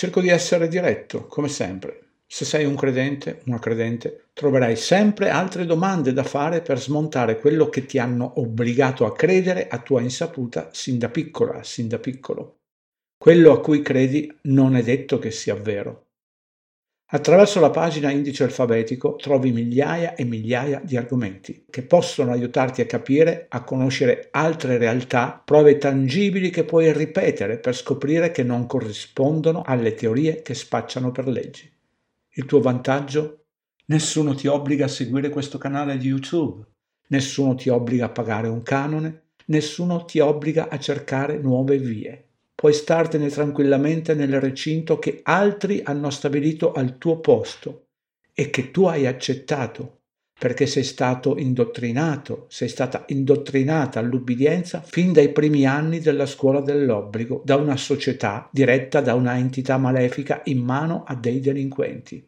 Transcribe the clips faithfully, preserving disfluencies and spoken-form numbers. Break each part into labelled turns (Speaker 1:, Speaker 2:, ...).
Speaker 1: Cerco di essere diretto, come sempre. Se sei un credente, una credente, troverai sempre altre domande da fare per smontare quello che ti hanno obbligato a credere a tua insaputa sin da piccola, sin da piccolo. Quello a cui credi non è detto che sia vero. Attraverso la pagina Indice Alfabetico trovi migliaia e migliaia di argomenti che possono aiutarti a capire, a conoscere altre realtà, prove tangibili che puoi ripetere per scoprire che non corrispondono alle teorie che spacciano per leggi. Il tuo vantaggio? Nessuno ti obbliga a seguire questo canale di YouTube, nessuno ti obbliga a pagare un canone, nessuno ti obbliga a cercare nuove vie. Puoi startene tranquillamente nel recinto che altri hanno stabilito al tuo posto e che tu hai accettato, perché sei stato indottrinato, sei stata indottrinata all'ubbidienza fin dai primi anni della scuola dell'obbligo, da una società diretta da una entità malefica in mano a dei delinquenti.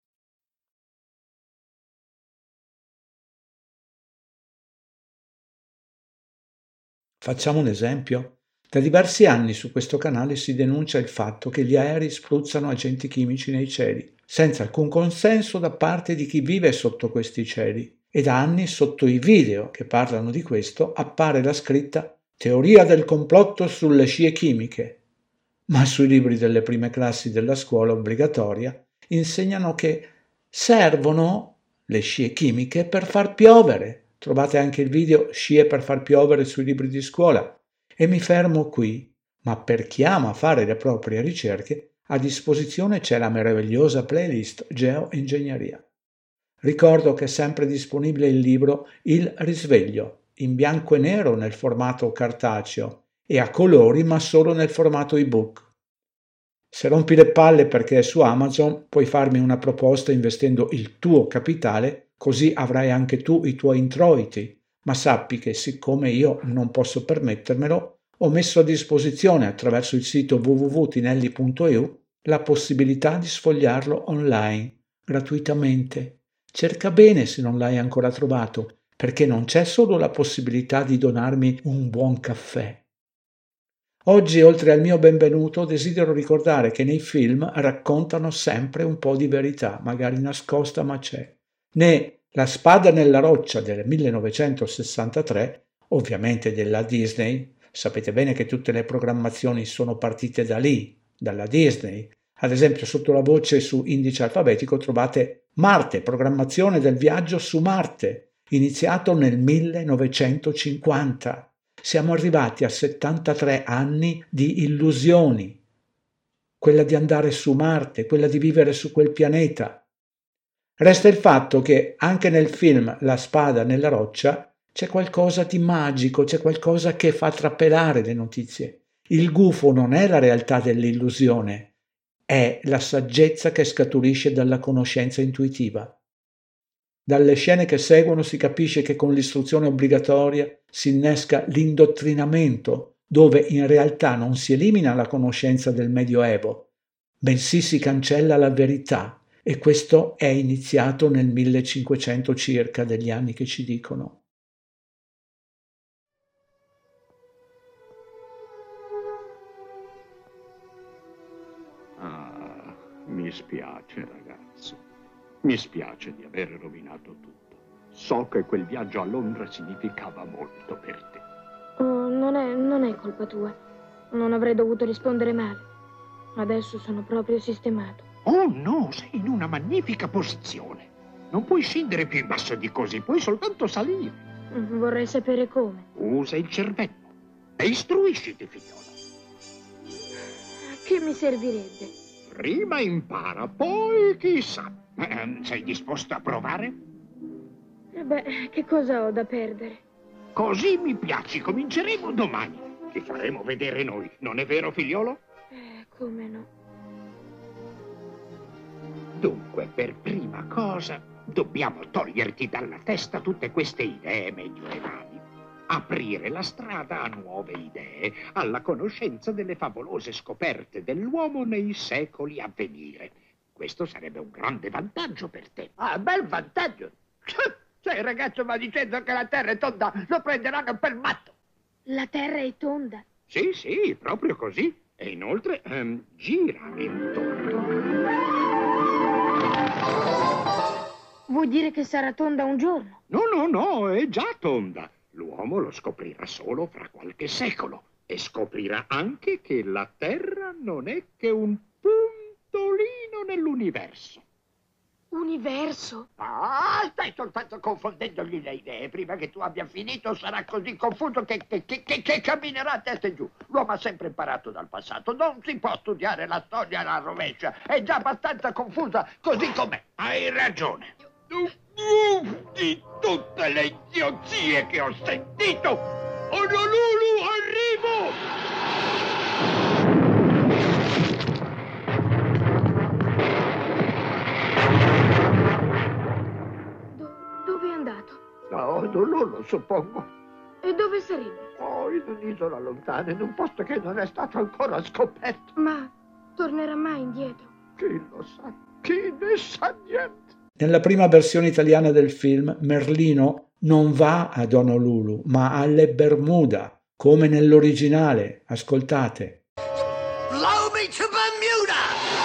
Speaker 1: Facciamo un esempio. Da diversi anni su questo canale si denuncia il fatto che gli aerei spruzzano agenti chimici nei cieli, senza alcun consenso da parte di chi vive sotto questi cieli. E da anni sotto i video che parlano di questo appare la scritta Teoria del complotto sulle scie chimiche. Ma sui libri delle prime classi della scuola obbligatoria insegnano che servono le scie chimiche per far piovere. Trovate anche il video Scie per far piovere sui libri di scuola. E mi fermo qui, ma per chi ama fare le proprie ricerche, a disposizione c'è la meravigliosa playlist Geoingegneria. Ricordo che è sempre disponibile il libro Il risveglio, in bianco e nero nel formato cartaceo e a colori ma solo nel formato ebook. Se rompi le palle perché è su Amazon, puoi farmi una proposta investendo il tuo capitale, così avrai anche tu i tuoi introiti. Ma sappi che siccome io non posso permettermelo, ho messo a disposizione attraverso il sito w w w punto tinelli punto e u la possibilità di sfogliarlo online, gratuitamente. Cerca bene se non l'hai ancora trovato, perché non c'è solo la possibilità di donarmi un buon caffè. Oggi, oltre al mio benvenuto, desidero ricordare che nei film raccontano sempre un po' di verità, magari nascosta, ma c'è. Né La spada nella roccia del millenovecentosessantatré, ovviamente della Disney, sapete bene che tutte le programmazioni sono partite da lì, dalla Disney. Ad esempio, sotto la voce su Indice Alfabetico trovate Marte, programmazione del viaggio su Marte, iniziato nel millenovecentocinquanta. Siamo arrivati a settantatré anni di illusioni, quella di andare su Marte, quella di vivere su quel pianeta. Resta il fatto che anche nel film La spada nella roccia c'è qualcosa di magico, c'è qualcosa che fa trapelare le notizie. Il gufo non è la realtà dell'illusione, è la saggezza che scaturisce dalla conoscenza intuitiva. Dalle scene che seguono si capisce che con l'istruzione obbligatoria si innesca l'indottrinamento, dove in realtà non si elimina la conoscenza del Medioevo, bensì si cancella la verità, e questo è iniziato nel millecinquecento circa, degli anni che ci dicono.
Speaker 2: Ah, mi spiace, ragazzo. Mi spiace di aver rovinato tutto. So che quel viaggio a Londra significava molto per te.
Speaker 3: Oh, non è, non è colpa tua. Non avrei dovuto rispondere male. Adesso sono proprio sistemato.
Speaker 2: Oh no, sei in una magnifica posizione. Non puoi scendere più in basso di così, puoi soltanto salire.
Speaker 3: Vorrei sapere come.
Speaker 2: Usa il cervello e istruisciti, figliola.
Speaker 3: Che mi servirebbe?
Speaker 2: Prima impara, poi chissà. Eh, sei disposto a provare?
Speaker 3: Eh beh, che cosa ho da perdere?
Speaker 2: Così mi piaci, cominceremo domani. Ti faremo vedere noi, non è vero, figliolo?
Speaker 3: Eh, come no?
Speaker 2: Dunque, per prima cosa, dobbiamo toglierti dalla testa tutte queste idee medioevali. Aprire la strada a nuove idee, alla conoscenza delle favolose scoperte dell'uomo nei secoli a venire. Questo sarebbe un grande vantaggio per te.
Speaker 4: Ah, bel vantaggio. Se il ragazzo va dicendo che la terra è tonda, lo prenderanno per matto.
Speaker 3: La terra è tonda?
Speaker 2: Sì, sì, proprio così. E inoltre ehm, gira intorno.
Speaker 3: Vuoi dire che sarà tonda un giorno?
Speaker 2: No, no, no, è già tonda. L'uomo lo scoprirà solo fra qualche secolo. E scoprirà anche che la Terra non è che un puntolino nell'universo.
Speaker 3: Universo?
Speaker 4: Ah, stai soltanto confondendogli le idee. Prima che tu abbia finito sarà così confuso che, che, che, che, che camminerà a testa in giù. L'uomo ha sempre imparato dal passato. Non si può studiare la storia alla rovescia. È già abbastanza confusa così com'è.
Speaker 2: Hai ragione.
Speaker 4: Di tutte le idiozie che ho sentito, Honolulu, arrivo!
Speaker 3: Dove è andato?
Speaker 4: No, Honolulu, suppongo.
Speaker 3: E dove sarebbe?
Speaker 4: Oh, in un'isola lontana, in un posto che non è stato ancora scoperto.
Speaker 3: Ma tornerà mai indietro?
Speaker 4: Chi lo sa? Chi ne sa niente?
Speaker 1: Nella prima versione italiana del film, Merlino non va ad Honolulu, ma alle Bermuda, come nell'originale. Ascoltate.
Speaker 5: Blow me to Bermuda!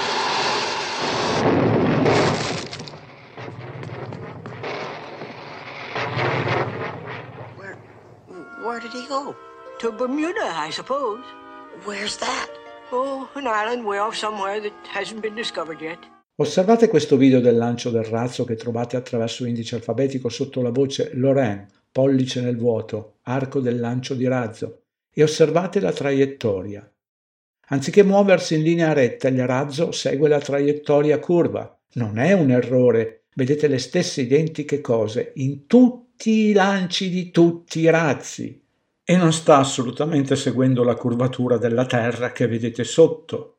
Speaker 5: Where, where did he go? To Bermuda, I suppose. Where's that? Oh, an island way off somewhere that hasn't been discovered yet.
Speaker 1: Osservate questo video del lancio del razzo che trovate attraverso l'indice alfabetico sotto la voce Loren, pollice nel vuoto, arco del lancio di razzo, e osservate la traiettoria. Anziché muoversi in linea retta, il razzo segue la traiettoria curva. Non è un errore, vedete le stesse identiche cose in tutti i lanci di tutti i razzi. E non sta assolutamente seguendo la curvatura della Terra che vedete sotto.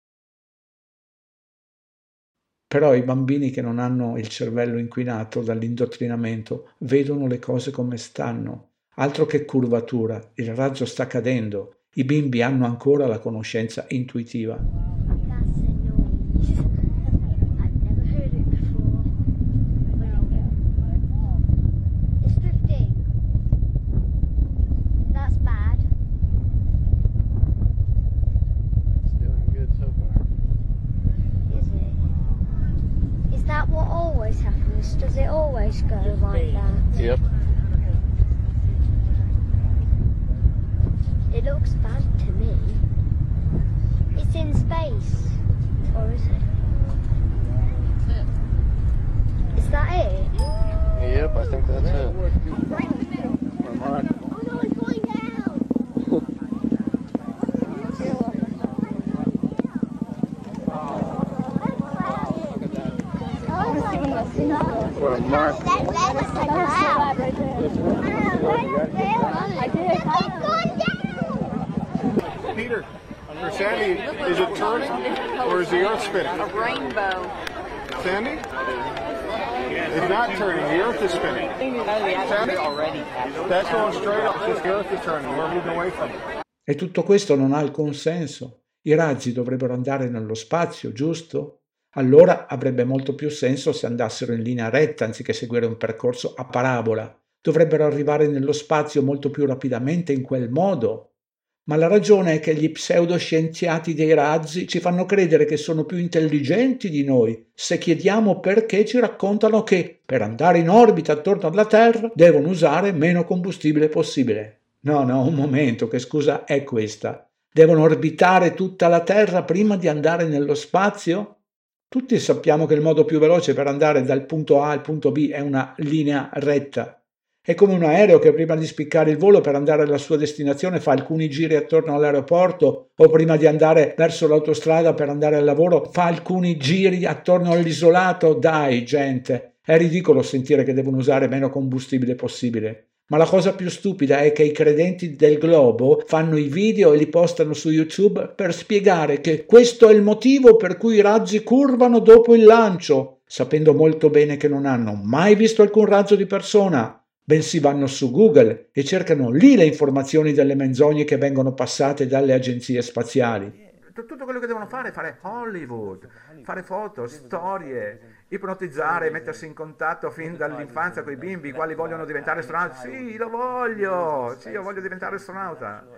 Speaker 1: Però i bambini che non hanno il cervello inquinato dall'indottrinamento vedono le cose come stanno. Altro che curvatura, il razzo sta cadendo. I bimbi hanno ancora la conoscenza intuitiva.
Speaker 6: Does it always go like that?
Speaker 7: Yep.
Speaker 6: It looks bad to me. It's in space. Or is it? Is that it?
Speaker 7: Yep, I think that's it.
Speaker 6: Right in the middle. Oh no, it's going down!
Speaker 7: What a mark. Peter, for Sandy, is it turning or is the earth spinning?
Speaker 8: A rainbow.
Speaker 7: Sandy? It's not turning, the earth is spinning. Sandy? That's going straight up, just the earth is turning, we're moving away from it.
Speaker 1: E tutto questo non ha alcun senso. I razzi dovrebbero andare nello spazio, giusto? Allora avrebbe molto più senso se andassero in linea retta anziché seguire un percorso a parabola. Dovrebbero arrivare nello spazio molto più rapidamente in quel modo. Ma la ragione è che gli pseudoscienziati dei razzi ci fanno credere che sono più intelligenti di noi se chiediamo perché ci raccontano che per andare in orbita attorno alla Terra devono usare meno combustibile possibile. No, no, un momento, che scusa è questa? Devono orbitare tutta la Terra prima di andare nello spazio? Tutti sappiamo che il modo più veloce per andare dal punto A al punto B è una linea retta. È come un aereo che prima di spiccare il volo per andare alla sua destinazione fa alcuni giri attorno all'aeroporto, o prima di andare verso l'autostrada per andare al lavoro fa alcuni giri attorno all'isolato. Dai, gente, è ridicolo sentire che devono usare meno combustibile possibile. Ma la cosa più stupida è che i credenti del globo fanno i video e li postano su YouTube per spiegare che questo è il motivo per cui i razzi curvano dopo il lancio, sapendo molto bene che non hanno mai visto alcun razzo di persona, bensì vanno su Google e cercano lì le informazioni delle menzogne che vengono passate dalle agenzie spaziali.
Speaker 9: Tutto quello che devono fare è fare Hollywood, fare foto, storie, ipnotizzare, mettersi in contatto fin dall'infanzia con i bimbi, i quali vogliono diventare astronauti. Sì, lo voglio, sì, io voglio diventare astronauta.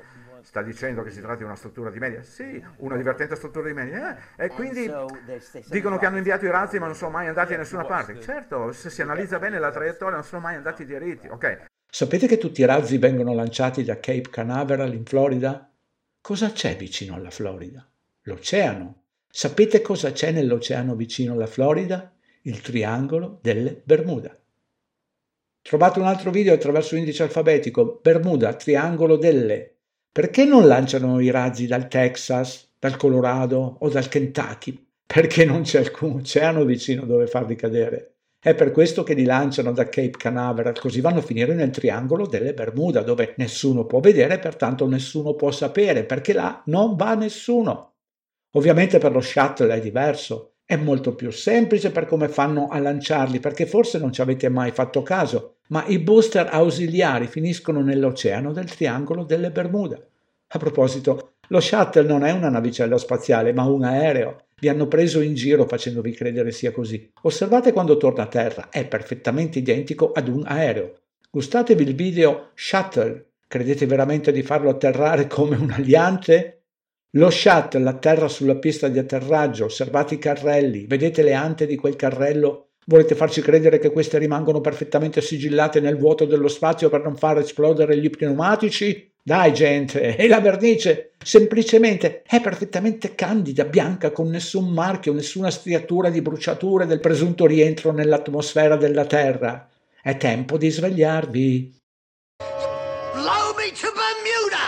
Speaker 9: sta dicendo che si tratta di una struttura di media? Sì, una divertente struttura di media. Eh, e quindi dicono che hanno inviato i razzi ma non sono mai andati da nessuna parte. Certo, se si analizza bene la traiettoria non sono mai andati diritti. Ok.
Speaker 1: Sapete che tutti i razzi vengono lanciati da Cape Canaveral in Florida? Cosa c'è vicino alla Florida? L'oceano. Sapete cosa c'è nell'oceano vicino alla Florida? Il triangolo delle Bermuda. Trovate un altro video attraverso l'indice alfabetico. Bermuda, triangolo delle. Perché non lanciano i razzi dal Texas, dal Colorado o dal Kentucky? Perché non c'è alcun oceano vicino dove farli cadere. È per questo che li lanciano da Cape Canaveral, così vanno a finire nel triangolo delle Bermuda, dove nessuno può vedere, pertanto nessuno può sapere, perché là non va nessuno. Ovviamente per lo shuttle è diverso. È molto più semplice per come fanno a lanciarli, perché forse non ci avete mai fatto caso, ma i booster ausiliari finiscono nell'oceano del triangolo delle Bermuda. A proposito, lo shuttle non è una navicella spaziale, ma un aereo. Vi hanno preso in giro facendovi credere sia così. Osservate quando torna a terra, è perfettamente identico ad un aereo. Gustatevi il video Shuttle. Credete veramente di farlo atterrare come un aliante? Lo shuttle atterra sulla pista di atterraggio, osservate i carrelli, vedete le ante di quel carrello? Volete farci credere che queste rimangono perfettamente sigillate nel vuoto dello spazio per non far esplodere gli pneumatici? Dai gente, e la vernice semplicemente è perfettamente candida, bianca, con nessun marchio, nessuna striatura di bruciature del presunto rientro nell'atmosfera della Terra. È tempo di svegliarvi.
Speaker 5: Blow me to Bermuda!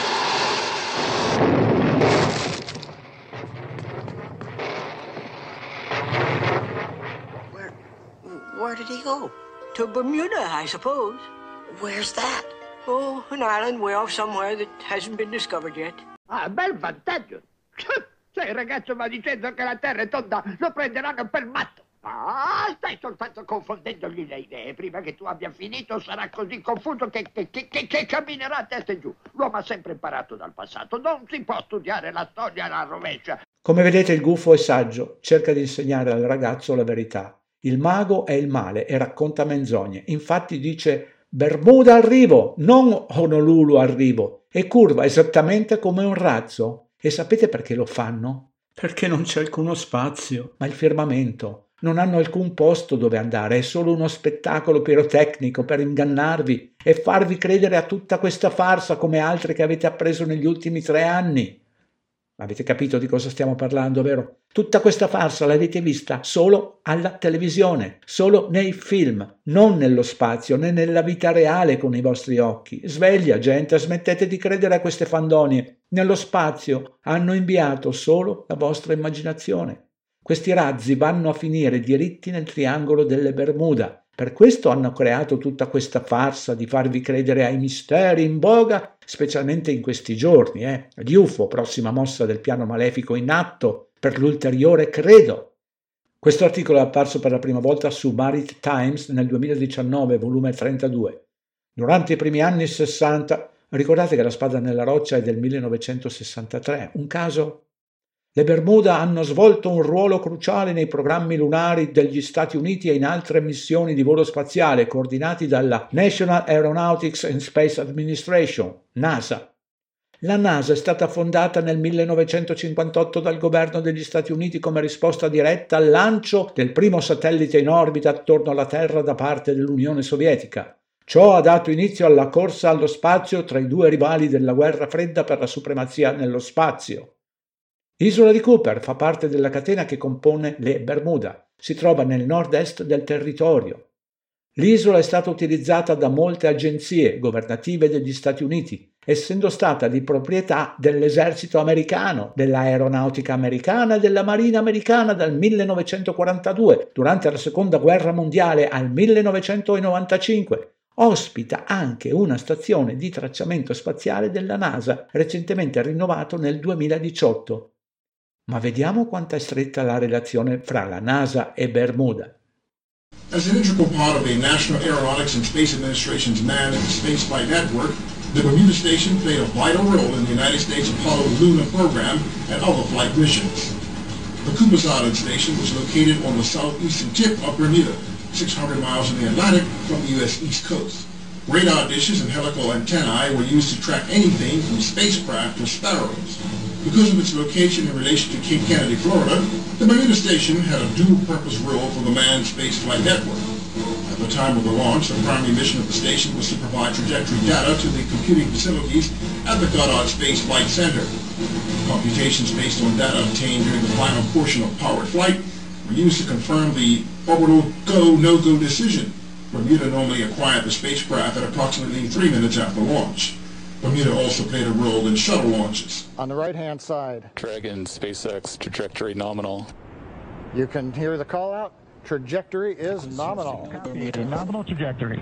Speaker 5: Where, where did he go? To Bermuda, I suppose. Where's that? Oh, an island way off somewhere that hasn't been discovered yet.
Speaker 4: Ah, bel vantaggio. Se il ragazzo va dicendo che la terra è tonda, lo prenderanno per matto. Ah, stai soltanto confondendogli le idee. Prima che tu abbia finito sarà così confuso che, che, che, che, che camminerà a testa in giù. L'uomo ha sempre imparato dal passato. Non si può studiare la storia alla rovescia.
Speaker 1: Come vedete, il gufo è saggio. Cerca di insegnare al ragazzo la verità. Il mago è il male e racconta menzogne. Infatti dice Bermuda arrivo, non Honolulu arrivo, e curva esattamente come un razzo. E sapete perché lo fanno? Perché non c'è alcuno spazio, ma il firmamento. Non hanno alcun posto dove andare, è solo uno spettacolo pirotecnico per ingannarvi e farvi credere a tutta questa farsa come altre che avete appreso negli ultimi tre anni. Avete capito di cosa stiamo parlando, vero? Tutta questa farsa l'avete vista solo alla televisione, solo nei film, non nello spazio né nella vita reale con i vostri occhi. Sveglia, gente, smettete di credere a queste fandonie. Nello spazio hanno inviato solo la vostra immaginazione. Questi razzi vanno a finire diritti nel triangolo delle Bermuda. Per questo hanno creato tutta questa farsa di farvi credere ai misteri in voga, specialmente in questi giorni, eh? Gli U F O, prossima mossa del piano malefico in atto per l'ulteriore credo. Questo articolo è apparso per la prima volta su Maritime Times nel duemiladiciannove, volume trentadue. Durante i primi anni sessanta, ricordate che la spada nella roccia è del millenovecentosessantatré, un caso? Le Bermuda hanno svolto un ruolo cruciale nei programmi lunari degli Stati Uniti e in altre missioni di volo spaziale coordinati dalla National Aeronautics and Space Administration, NASA. La NASA è stata fondata nel millenovecentocinquantotto dal governo degli Stati Uniti come risposta diretta al lancio del primo satellite in orbita attorno alla Terra da parte dell'Unione Sovietica. Ciò ha dato inizio alla corsa allo spazio tra i due rivali della guerra fredda per la supremazia nello spazio. L'isola di Cooper fa parte della catena che compone le Bermuda. Si trova nel nord-est del territorio. L'isola è stata utilizzata da molte agenzie governative degli Stati Uniti, essendo stata di proprietà dell'esercito americano, dell'aeronautica americana e della marina americana dal millenovecentoquarantadue, durante la seconda guerra mondiale al millenovecentonovantacinque. Ospita anche una stazione di tracciamento spaziale della NASA, recentemente rinnovato nel duemiladiciotto. Ma vediamo quanto è stretta la relazione fra la NASA e Bermuda.
Speaker 8: As an integral part of the National Aeronautics and Space Administration's manned spaceflight network, the Bermuda Station played a vital role in the United States Apollo lunar program and other flight missions. The Cooper's Island Station was located on the southeastern tip of Bermuda, six hundred miles in the Atlantic from the U S East Coast. Radar dishes and helical antennae were used to track anything from spacecraft to sparrows. Because of its location in relation to Cape Kennedy, Florida, the Bermuda station had a dual-purpose role for the manned spaceflight network. At the time of the launch, the primary mission of the station was to provide trajectory data to the computing facilities at the Goddard Space Flight Center. Computations based on data obtained during the final portion of powered flight were used to confirm the orbital go, no-go decision. Bermuda normally acquired the spacecraft at approximately three minutes after launch. Bermuda also played a role in shuttle launches.
Speaker 7: On the right-hand side,
Speaker 10: Dragon, SpaceX, trajectory nominal.
Speaker 7: you can hear the call out. Trajectory is nominal.
Speaker 11: Nominal trajectory.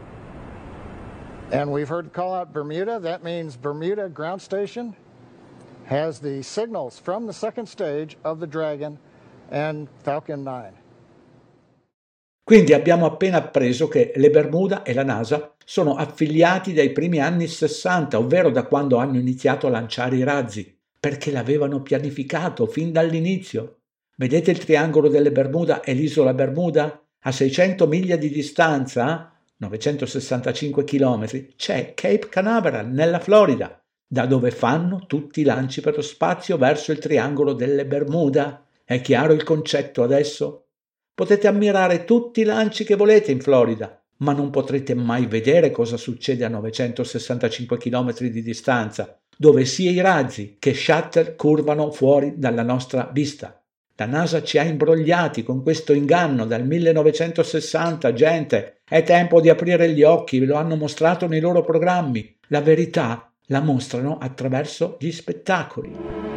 Speaker 7: And we've heard the call out Bermuda. That means Bermuda ground station has the signals from the second stage of the Dragon and Falcon nine.
Speaker 1: Quindi abbiamo appena appreso che le Bermuda e la NASA sono affiliati dai primi anni sessanta, ovvero da quando hanno iniziato a lanciare i razzi, perché l'avevano pianificato fin dall'inizio. Vedete il triangolo delle Bermuda e l'isola Bermuda? A seicento miglia di distanza, novecentosessantacinque chilometri, c'è Cape Canaveral nella Florida, da dove fanno tutti i lanci per lo spazio verso il triangolo delle Bermuda. È chiaro il concetto adesso? Potete ammirare tutti i lanci che volete in Florida, ma non potrete mai vedere cosa succede a novecentosessantacinque chilometri di distanza, dove sia i razzi che shuttle curvano fuori dalla nostra vista. La NASA ci ha imbrogliati con questo inganno dal millenovecentosessanta, gente. È tempo di aprire gli occhi, ve lo hanno mostrato nei loro programmi. La verità la mostrano attraverso gli spettacoli.